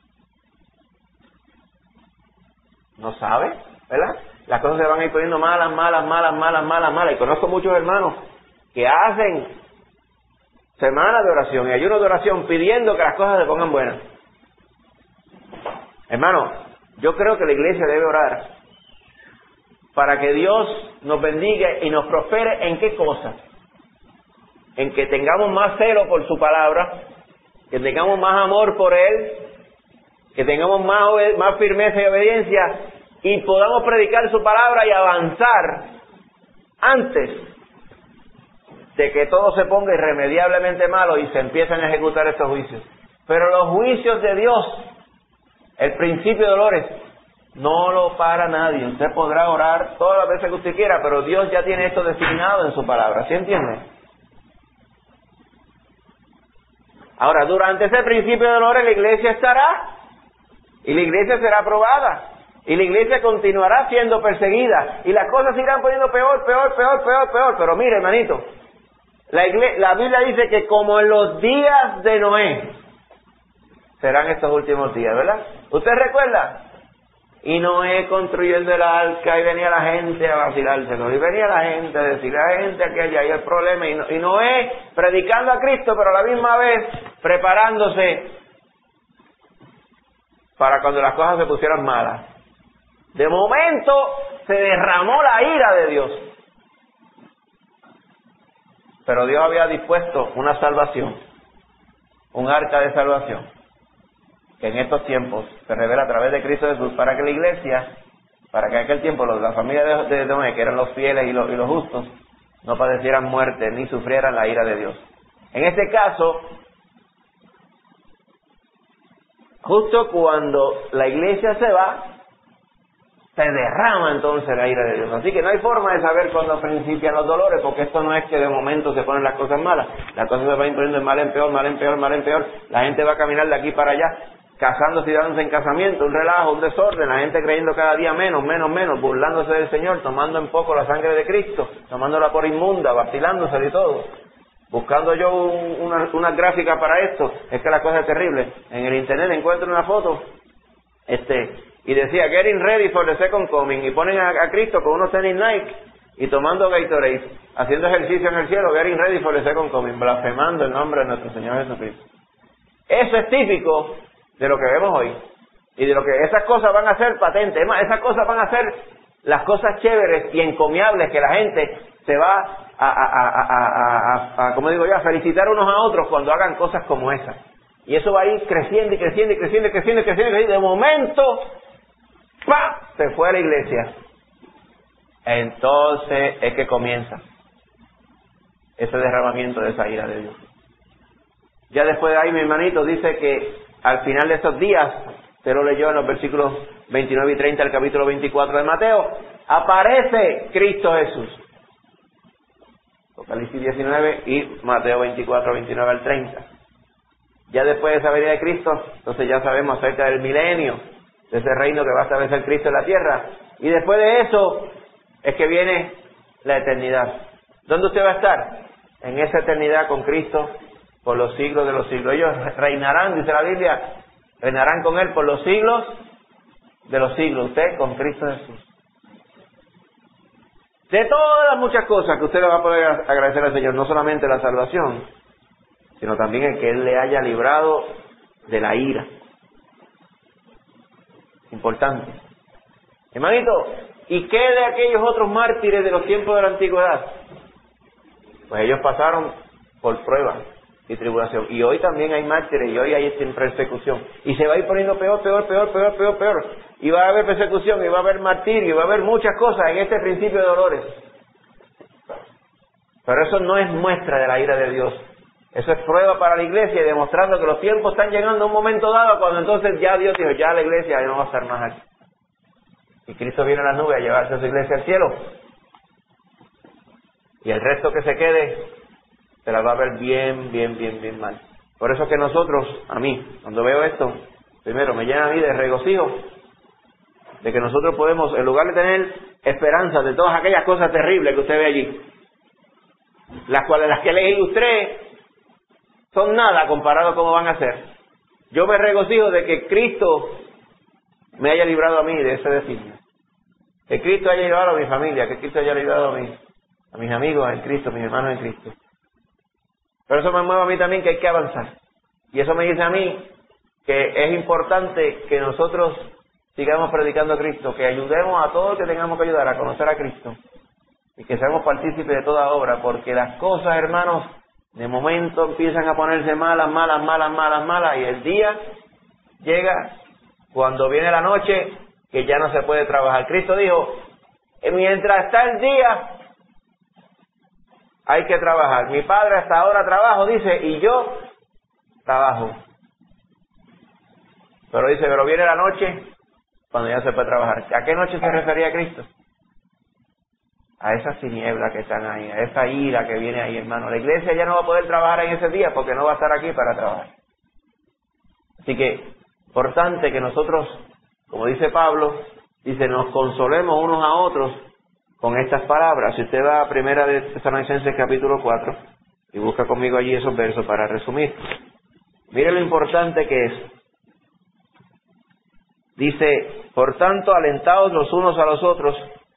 No sabe, ¿verdad? Las cosas se van a ir poniendo malas. Y conozco muchos hermanos que hacen semanas de oración y ayunos de oración pidiendo que las cosas se pongan buenas. Hermano, yo creo que la iglesia debe orar para que Dios nos bendiga y nos prospere. ¿En qué cosa? En que tengamos más celo por su palabra, que tengamos más amor por Él, que tengamos más firmeza y obediencia y podamos predicar su palabra y avanzar antes de que todo se ponga irremediablemente malo y se empiecen a ejecutar estos juicios. Pero los juicios de Dios, el principio de dolores, no lo para nadie. Usted podrá orar todas las veces que usted quiera, pero Dios ya tiene esto designado en su palabra. ¿Sí entiende? Ahora, durante ese principio de dolores la iglesia estará y la iglesia será aprobada y la iglesia continuará siendo perseguida y las cosas se irán poniendo peor. Pero mire, hermanito, la Biblia dice que como en los días de Noé serán estos últimos días, ¿verdad? ¿Usted recuerda? Y Noé construyendo el arca y venía la gente a vacilárselo, y venía la gente a decirle a la gente que allá hay el problema, y Noé predicando a Cristo, pero a la misma vez preparándose para cuando las cosas se pusieran malas. De momento se derramó la ira de Dios. Pero Dios había dispuesto una salvación, un arca de salvación, que en estos tiempos se revela a través de Cristo Jesús para que la iglesia, para que en aquel tiempo la familia de Noé, que eran los fieles y los justos, no padecieran muerte ni sufrieran la ira de Dios. En este caso, justo cuando la iglesia se va, se derrama entonces la ira de Dios. Así que no hay forma de saber cuándo principian los dolores, porque esto no es que de momento se ponen las cosas malas. Las cosas se van poniendo de mal en peor, mal en peor, mal en peor. La gente va a caminar de aquí para allá, casándose y dándose en casamiento, un relajo, un desorden, la gente creyendo cada día menos, burlándose del Señor, tomando en poco la sangre de Cristo, tomándola por inmunda, vacilándose y todo. Buscando yo una gráfica para esto, es que la cosa es terrible. En el internet encuentro una foto, y decía, getting ready for the second coming, y ponen a Cristo con unos tenis Nike, y tomando Gatorade, haciendo ejercicio en el cielo, getting ready for the second coming, blasfemando el nombre de nuestro Señor Jesucristo. Eso es típico de lo que vemos hoy, y de lo que esas cosas van a ser patentes. Es más, esas cosas van a ser las cosas chéveres y encomiables que la gente se va como digo yo, a felicitar unos a otros cuando hagan cosas como esas. Y eso va a ir creciendo y creciendo y creciendo y creciendo y creciendo, y de momento, ¡pam!, se fue a la iglesia. Entonces es que comienza ese derramamiento de esa ira de Dios. Ya después de ahí, mi hermanito, dice que al final de esos días, usted lo leyó en los versículos 29 y 30 del capítulo 24 de Mateo, aparece Cristo Jesús. Apocalipsis 19 y Mateo 24, 29 al 30. Ya después de esa venida de Cristo, entonces ya sabemos acerca del milenio, de ese reino que va a establecer Cristo en la tierra. Y después de eso es que viene la eternidad. ¿Dónde usted va a estar? En esa eternidad con Cristo por los siglos de los siglos. Ellos reinarán, dice la Biblia, reinarán con Él por los siglos de los siglos. Usted con Cristo Jesús. De todas las muchas cosas que usted le va a poder agradecer al Señor, no solamente la salvación, sino también el que Él le haya librado de la ira. Importante. Hermanito, ¿y qué de aquellos otros mártires de los tiempos de la antigüedad? Pues ellos pasaron por pruebas y tribulación. Y hoy también hay mártires, y hoy hay persecución. Y se va a ir poniendo peor. Y va a haber persecución, y va a haber martirio, y va a haber muchas cosas en este principio de dolores. Pero eso no es muestra de la ira de Dios. Eso es prueba para la iglesia, y demostrando que los tiempos están llegando a un momento dado, cuando entonces ya Dios dijo, ya la iglesia ya no va a estar más aquí. Y Cristo viene a las nubes a llevarse a su iglesia al cielo. Y el resto que se quede, se la va a ver bien mal. Por eso que nosotros, a mí, cuando veo esto, primero me llena a mí de regocijo, de que nosotros podemos, en lugar de tener esperanza de todas aquellas cosas terribles que usted ve allí, las que le ilustré, son nada comparado a cómo van a ser. Yo me regocijo de que Cristo me haya librado a mí de ese designio. Que Cristo haya librado a mi familia, que Cristo haya librado a mis amigos en Cristo, mis hermanos en Cristo. Pero eso me mueve a mí también que hay que avanzar. Y eso me dice a mí que es importante que nosotros sigamos predicando a Cristo, que ayudemos a todos que tengamos que ayudar a conocer a Cristo. Y que seamos partícipes de toda obra, porque las cosas, hermanos, de momento empiezan a ponerse malas, y el día llega cuando viene la noche que ya no se puede trabajar. Cristo dijo, mientras está el día, hay que trabajar. Mi Padre hasta ahora trabajo, dice, y yo trabajo. Pero dice, pero viene la noche cuando ya se puede trabajar. ¿A qué noche se refería Cristo? A esas tinieblas que están ahí, a esa ira que viene ahí, hermano. La iglesia ya no va a poder trabajar en ese día porque no va a estar aquí para trabajar. Así que, importante que nosotros, como dice Pablo, dice, nos consolemos unos a otros con estas palabras. Si usted va a Primera de Tesalonicenses capítulo 4 y busca conmigo allí esos versos para resumir. Mire lo importante que es. Dice, por tanto, alentaos los unos a los otros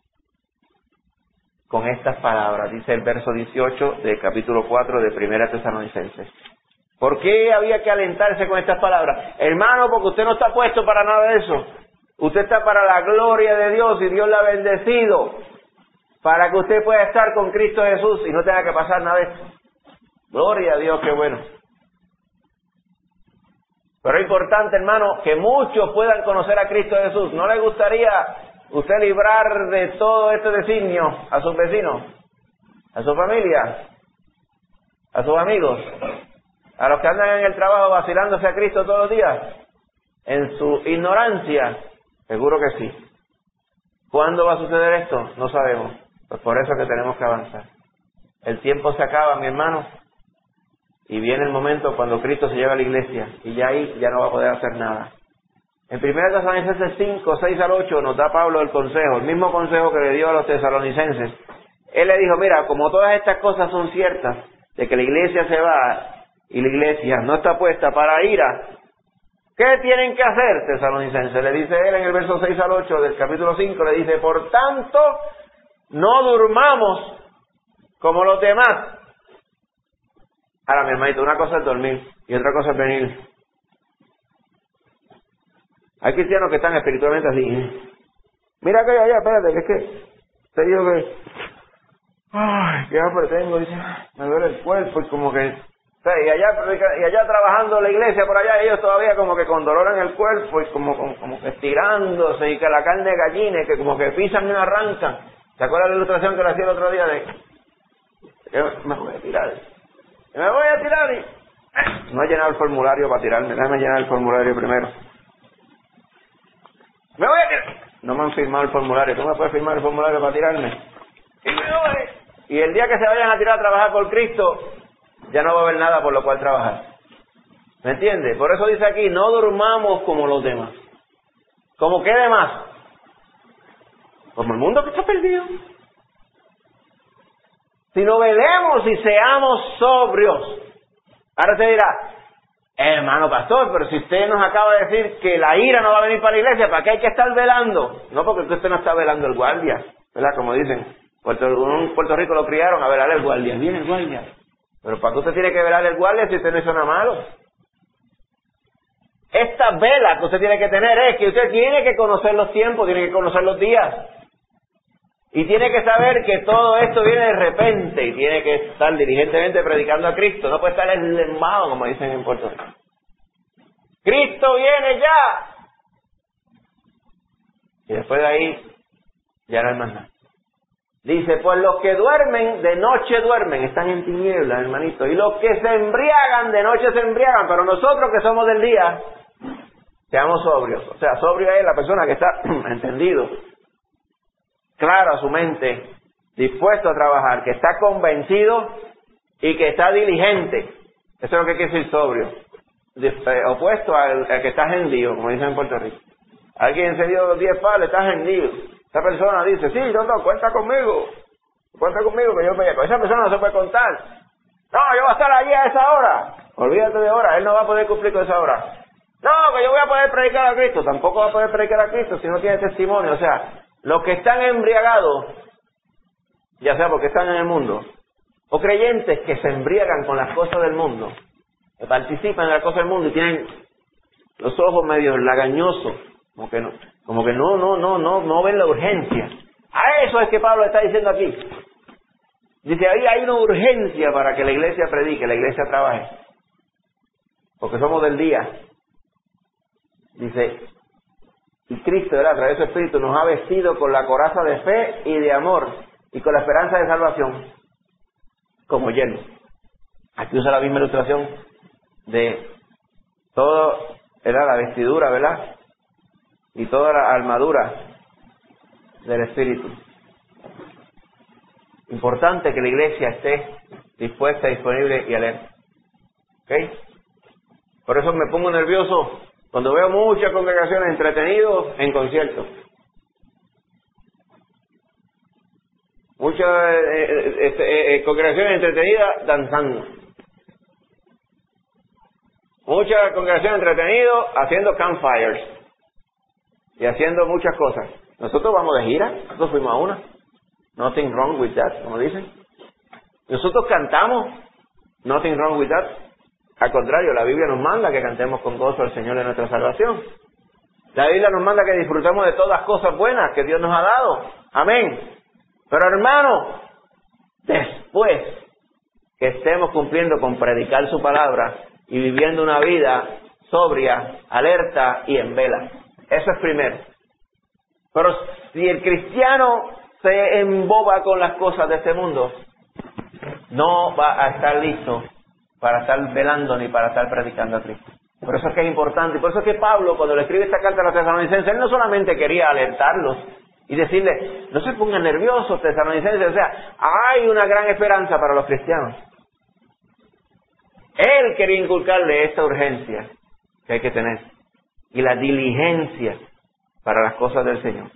con estas palabras. Dice el verso 18 del capítulo 4 de Primera Tesalonicenses. ¿Por qué había que alentarse con estas palabras? Hermano, porque usted no está puesto para nada de eso. Usted está para la gloria de Dios y Dios la ha bendecido para que usted pueda estar con Cristo Jesús y no tenga que pasar nada de esto. Gloria a Dios, qué bueno. Pero es importante, hermano, que muchos puedan conocer a Cristo Jesús. ¿No le gustaría usted librar de todo este designio a sus vecinos, a su familia, a sus amigos, a los que andan en el trabajo vacilándose a Cristo todos los días, en su ignorancia? Seguro que sí. ¿Cuándo va a suceder esto? No sabemos. Pues por eso que tenemos que avanzar. El tiempo se acaba, mi hermano, y viene el momento cuando Cristo se lleva a la iglesia, y ya ahí ya no va a poder hacer nada. En 1 Tesalonicenses 5, 6 al 8 nos da Pablo el consejo, el mismo consejo que le dio a los tesalonicenses. Él le dijo, mira, como todas estas cosas son ciertas, de que la iglesia se va y la iglesia no está puesta para ira, ¿qué tienen que hacer, tesalonicenses? Le dice él en el verso 6 al 8 del capítulo 5, le dice, por tanto, no durmamos como los demás. Ahora, mi hermanito, una cosa es dormir y otra cosa es venir. Hay cristianos que están espiritualmente así. Mira que allá, espérate, que es que te digo que, ay, qué hambre tengo, dice, me duele el cuerpo y como que, y allá trabajando en la iglesia por allá, ellos todavía como que con dolor en el cuerpo y como que estirándose y que la carne de gallina, que como que pisan y arrancan. ¿Se acuerdan la ilustración que le hacía el otro día de que me voy a tirar? Me voy a tirar y no he llenado el formulario para tirarme, déjame llenar el formulario primero. Me voy a tirar. No me han firmado el formulario, ¿tú me puedes firmar el formulario para tirarme? Y el día que se vayan a tirar a trabajar por Cristo, ya no va a haber nada por lo cual trabajar. ¿Me entiende? Por eso dice aquí, no durmamos como los demás. ¿Como qué demás? Como el mundo que está perdido. Sino velemos y seamos sobrios. Ahora te dirá, hermano pastor, pero si usted nos acaba de decir que la ira no va a venir para la iglesia, ¿para qué hay que estar velando? No, porque usted no está velando el guardia, ¿verdad? Como dicen, en Puerto Rico lo criaron a velar el guardia. Viene el guardia. Pero ¿para qué usted tiene que velar el guardia si usted no hizo nada malo? Esta vela que usted tiene que tener es que usted tiene que conocer los tiempos, tiene que conocer los días. Y tiene que saber que todo esto viene de repente y tiene que estar diligentemente predicando a Cristo. No puede estar enlembado, como dicen en Puerto Rico. ¡Cristo viene ya! Y después de ahí, ya no hay más nada. Dice, pues los que duermen, de noche duermen, están en tinieblas, hermanito. Y los que se embriagan, de noche se embriagan. Pero nosotros que somos del día, seamos sobrios. O sea, sobrio es la persona que está entendido, claro a su mente, dispuesto a trabajar, que está convencido y que está diligente. Eso es lo que quiere decir sobrio. Opuesto al que está hendido, como dicen en Puerto Rico. Alguien se dio 10 palos, está hendido. Esa persona dice, sí, no, cuenta conmigo que yo me... Con esa persona no se puede contar. No, yo voy a estar allí a esa hora. Olvídate de hora, él no va a poder cumplir con esa hora. No, que yo voy a poder predicar a Cristo. Tampoco va a poder predicar a Cristo si no tiene testimonio. O sea, los que están embriagados, ya sea porque están en el mundo, o creyentes que se embriagan con las cosas del mundo, que participan en las cosas del mundo y tienen los ojos medio lagañosos, como que no ven la urgencia. A eso es que Pablo está diciendo aquí. Dice, ahí hay una urgencia para que la iglesia predique, la iglesia trabaje. Porque somos del día. Dice, y Cristo, ¿verdad?, a través de su Espíritu nos ha vestido con la coraza de fe y de amor y con la esperanza de salvación como yelmo. Aquí usa la misma ilustración de todo, ¿verdad?, la vestidura, ¿verdad?, y toda la armadura del Espíritu. Importante que la iglesia esté dispuesta, disponible y alerta. ¿Ok? Por eso me pongo nervioso cuando veo muchas congregaciones entretenidas en conciertos. Muchas congregaciones entretenidas danzando. Muchas congregaciones entretenidas haciendo campfires y haciendo muchas cosas. Nosotros vamos de gira, nosotros fuimos a una. Nothing wrong with that, como dicen. Nosotros cantamos, nothing wrong with that. Al contrario, la Biblia nos manda que cantemos con gozo al Señor de nuestra salvación. La Biblia nos manda que disfrutemos de todas cosas buenas que Dios nos ha dado. Amén. Pero hermano, después que estemos cumpliendo con predicar su palabra y viviendo una vida sobria, alerta y en vela. Eso es primero. Pero si el cristiano se emboba con las cosas de este mundo, no va a estar listo para estar velando ni para estar predicando a Cristo. Por eso es que es importante, y por eso es que Pablo, cuando le escribe esta carta a los tesalonicenses, él no solamente quería alertarlos y decirles, no se pongan nerviosos tesalonicenses, o sea, hay una gran esperanza para los cristianos. Él quería inculcarle esta urgencia que hay que tener y la diligencia para las cosas del Señor.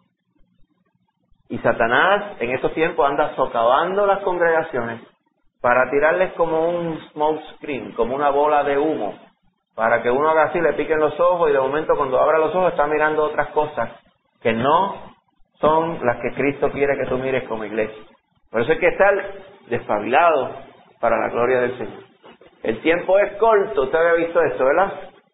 Y Satanás en estos tiempos anda socavando las congregaciones para tirarles como un smoke screen, como una bola de humo, para que uno haga así, le piquen los ojos y de momento cuando abra los ojos está mirando otras cosas que no son las que Cristo quiere que tú mires como iglesia. Por eso hay que estar despabilado para la gloria del Señor. El tiempo es corto, usted había visto esto, ¿verdad?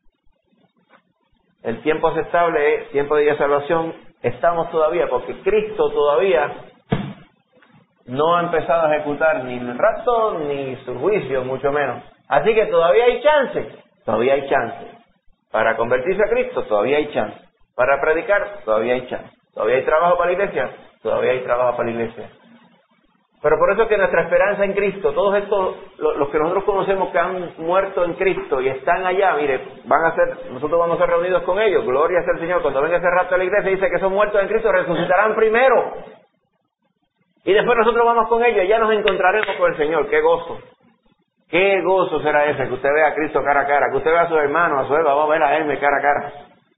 El tiempo aceptable es tiempo de día de salvación. Estamos todavía, porque Cristo todavía no ha empezado a ejecutar ni el rapto ni su juicio, mucho menos. Así que todavía hay chance. Todavía hay chance. Para convertirse a Cristo, todavía hay chance. Para predicar, todavía hay chance. Todavía hay trabajo para la iglesia, todavía hay trabajo para la iglesia. Pero por eso es que nuestra esperanza en Cristo, todos estos, los que nosotros conocemos que han muerto en Cristo y están allá, mire, nosotros vamos a ser reunidos con ellos, gloria sea el Señor, cuando venga ese rapto a la iglesia dice que son muertos en Cristo, resucitarán primero. Y después nosotros vamos con ellos y ya nos encontraremos con el Señor, qué gozo. Qué gozo será ese, que usted vea a Cristo cara a cara, que usted vea a sus hermanos, a su Eva, vamos a ver a Hermes cara a cara.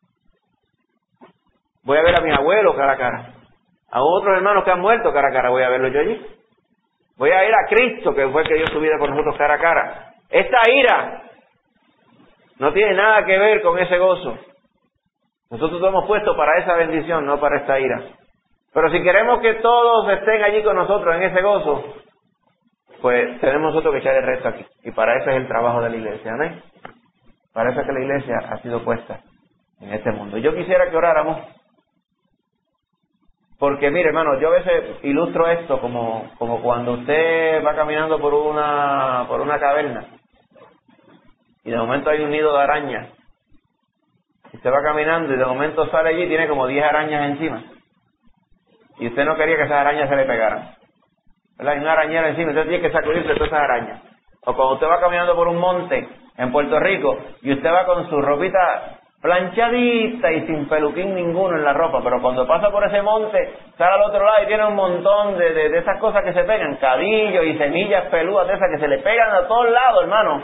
Voy a ver a mis abuelos cara a cara. A otros hermanos que han muerto cara a cara, voy a verlos yo allí. Voy a ir a Cristo, que fue el que dio su vida por nosotros cara a cara. Esta ira no tiene nada que ver con ese gozo. Nosotros lo hemos puesto para esa bendición, no para esta ira. Pero si queremos que todos estén allí con nosotros en ese gozo, pues tenemos nosotros que echar el resto aquí. Y para eso es el trabajo de la iglesia, ¿amén? Para eso es que la iglesia ha sido puesta en este mundo. Yo quisiera que oráramos, porque mire hermano, yo a veces ilustro esto como cuando usted va caminando por una caverna y de momento hay un nido de arañas. Usted va caminando y de momento sale allí y tiene como 10 arañas encima. Y usted no quería que esas arañas se le pegaran. ¿Verdad? Hay una arañera encima, usted tiene que sacudirse de todas esas arañas. O cuando usted va caminando por un monte en Puerto Rico y usted va con su ropita planchadita y sin peluquín ninguno en la ropa, pero cuando pasa por ese monte, sale al otro lado y tiene un montón de esas cosas que se pegan, cadillos y semillas peludas de esas que se le pegan a todos lados, hermano.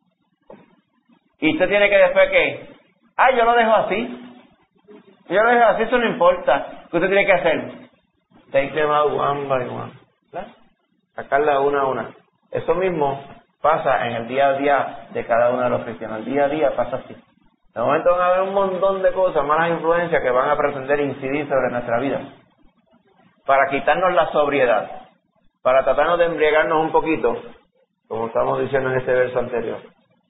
Y usted tiene que después que, yo lo dejo así. Yo lo dejo así, eso no importa. ¿Qué usted tiene que hacer? Take them out one by one. ¿Verdad? Sacarla una a una. Eso mismo pasa en el día a día de cada uno de los cristianos. El día a día pasa así. De momento van a haber un montón de cosas, malas influencias que van a pretender incidir sobre nuestra vida. Para quitarnos la sobriedad. Para tratarnos de embriagarnos un poquito, como estamos diciendo en este verso anterior.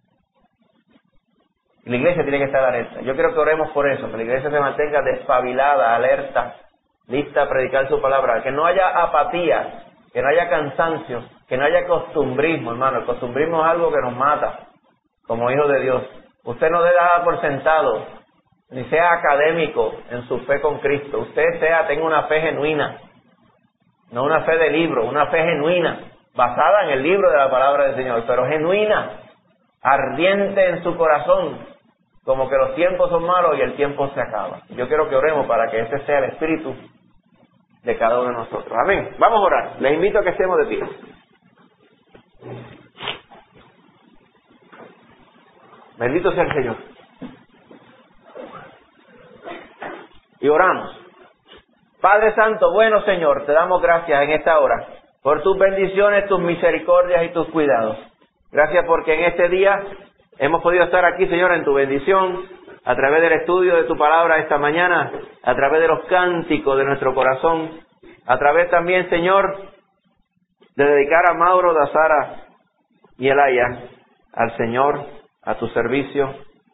Y la iglesia tiene que estar alerta. Yo quiero que oremos por eso, que la iglesia se mantenga despabilada, alerta, lista a predicar su palabra. Que no haya apatía, que no haya cansancio, que no haya costumbrismo, hermano. El costumbrismo es algo que nos mata como hijos de Dios. Usted no debe dar por sentado, ni sea académico en su fe con Cristo. Usted tenga una fe genuina, no una fe de libro, una fe genuina, basada en el libro de la palabra del Señor, pero genuina, ardiente en su corazón, como que los tiempos son malos y el tiempo se acaba. Yo quiero que oremos para que ese sea el espíritu de cada uno de nosotros. Amén. Vamos a orar. Les invito a que estemos de pie. Bendito sea el Señor. Y oramos. Padre Santo, bueno Señor, te damos gracias en esta hora por tus bendiciones, tus misericordias y tus cuidados. Gracias porque en este día hemos podido estar aquí, Señor, en tu bendición, a través del estudio de tu palabra esta mañana, a través de los cánticos de nuestro corazón, a través también, Señor, de dedicar a Mauro, Dazara y Elaya al Señor, a tu servicio,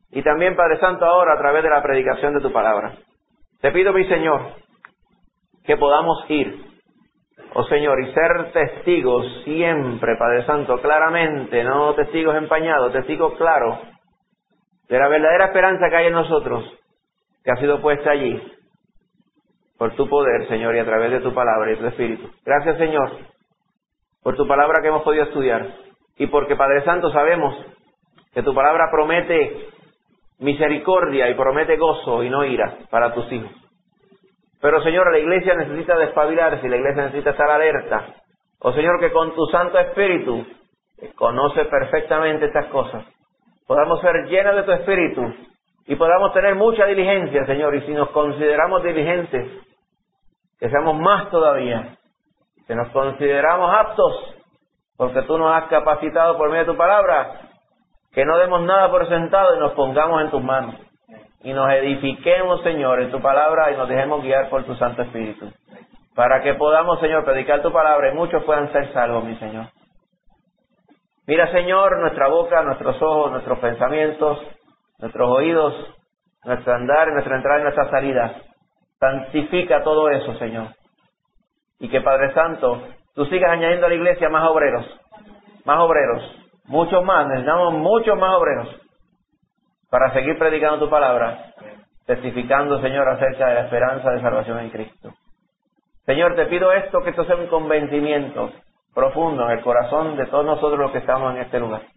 y también, Padre Santo, ahora a través de la predicación de tu palabra. Te pido, mi Señor, que podamos ir, oh Señor, y ser testigos siempre, Padre Santo, claramente, no testigos empañados, testigos claros, de la verdadera esperanza que hay en nosotros, que ha sido puesta allí, por tu poder, Señor, y a través de tu palabra y tu Espíritu. Gracias, Señor, por tu palabra que hemos podido estudiar, y porque, Padre Santo, sabemos que tu palabra promete misericordia y promete gozo y no ira para tus hijos. Pero, Señor, la iglesia necesita despabilarse y la iglesia necesita estar alerta. Oh, Señor, que con tu Santo Espíritu, que conoce perfectamente estas cosas, podamos ser llenos de tu Espíritu y podamos tener mucha diligencia, Señor. Y si nos consideramos diligentes, que seamos más todavía, que nos consideramos aptos, porque tú nos has capacitado por medio de tu palabra, que no demos nada por sentado y nos pongamos en tus manos. Y nos edifiquemos, Señor, en tu palabra y nos dejemos guiar por tu Santo Espíritu. Para que podamos, Señor, predicar tu palabra y muchos puedan ser salvos, mi Señor. Mira, Señor, nuestra boca, nuestros ojos, nuestros pensamientos, nuestros oídos, nuestro andar, nuestra entrada y nuestra salida. Santifica todo eso, Señor. Y que, Padre Santo, tú sigas añadiendo a la iglesia más obreros, muchos más, necesitamos muchos más obreros para seguir predicando tu palabra, testificando, Señor, acerca de la esperanza de salvación en Cristo. Señor, te pido esto, que esto sea un convencimiento profundo en el corazón de todos nosotros los que estamos en este lugar.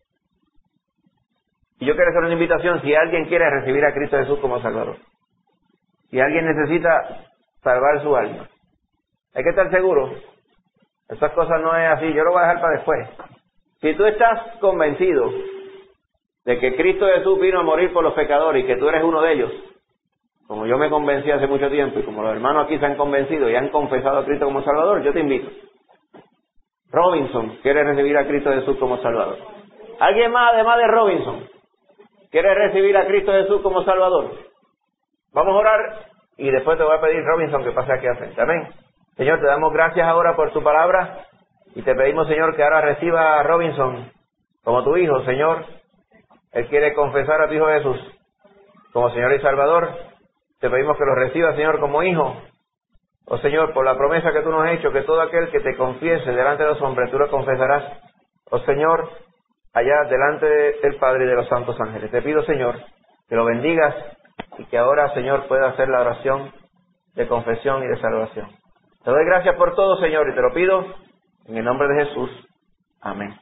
Y yo quiero hacer una invitación, si alguien quiere recibir a Cristo Jesús como Salvador, si alguien necesita salvar su alma, hay que estar seguro, estas cosas no es así, yo lo voy a dejar para después. Si tú estás convencido de que Cristo Jesús vino a morir por los pecadores y que tú eres uno de ellos, como yo me convencí hace mucho tiempo y como los hermanos aquí se han convencido y han confesado a Cristo como Salvador, yo te invito. Robinson quiere recibir a Cristo Jesús como Salvador. ¿Alguien más además de Robinson quiere recibir a Cristo Jesús como Salvador? Vamos a orar y después te voy a pedir, Robinson, que pase aquí al frente. Amén. Señor, te damos gracias ahora por tu palabra y te pedimos, Señor, que ahora reciba a Robinson como tu hijo, Señor. Él quiere confesar a tu Hijo Jesús como Señor y Salvador. Te pedimos que lo reciba, Señor, como hijo. Oh, Señor, por la promesa que tú nos has hecho, que todo aquel que te confiese delante de los hombres, tú lo confesarás. Oh, Señor, allá delante del Padre y de los santos ángeles. Te pido, Señor, que lo bendigas y que ahora, Señor, pueda hacer la oración de confesión y de salvación. Te doy gracias por todo, Señor, y te lo pido en el nombre de Jesús. Amén.